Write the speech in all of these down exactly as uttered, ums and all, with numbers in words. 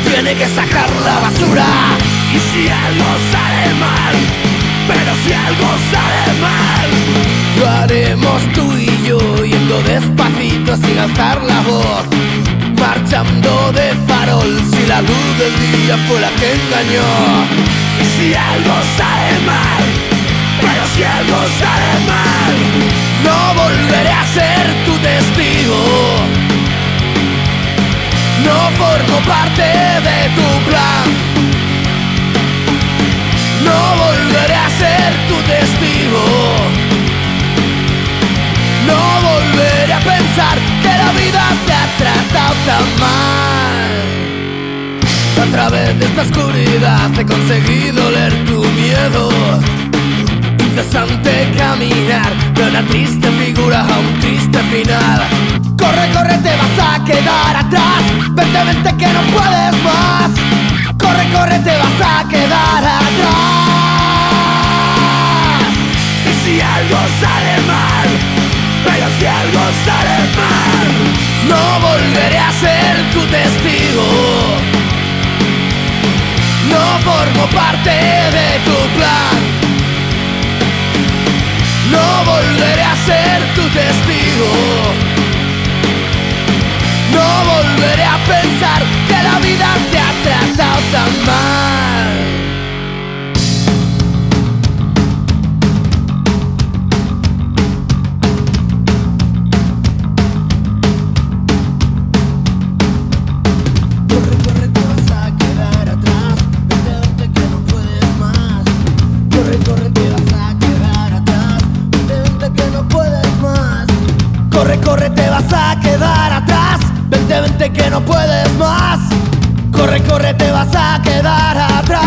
tiene que sacar la basura. Y si algo sale mal, pero si algo sale mal, lo haremos tú y yo, yendo despacito sin alzar la voz, marchando de farol si la luz del día fue la que engañó. Y si algo sale mal, pero si algo sale mal, no volveré a ser tu testigo. No formo parte de tu plan. No volveré a ser tu testigo. No volveré a pensar que la vida te ha tratado tan mal. A través de esta oscuridad he conseguido leer tu miedo. Incesante caminar de una triste figura a un triste final. Corre, corre, te vas a quedar atrás. Vente, vente que no puedes más. Corre, corre, te vas a quedar atrás. Y si algo sale mal, pero si algo sale mal, no volveré a ser tu testigo. No formo parte de tu plan. No volveré a ser tu testigo. No volveré a pensar que la vida te ha tratado tan mal. Corre, corre, te vas a quedar atrás. Vente, vente que no puedes más. Corre, corre, te vas a quedar atrás. Vente, vente que no puedes más. Corre, corre, te vas a quedar atrás. Vente, vente que no puedes más. Corre, corre, te vas a quedar atrás.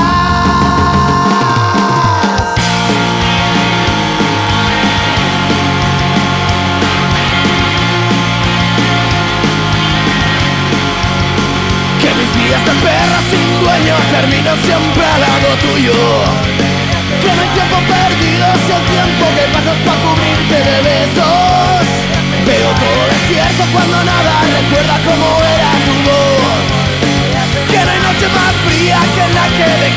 Que mis días de perra sin dueño terminan siempre al lado tuyo. Que no hay tiempo perdido si el tiempo que pasas pa' cubrirte de besos. Veo todo desierto cuando nada recuerda cómo era tu voz. Que no hay noche más fría que la que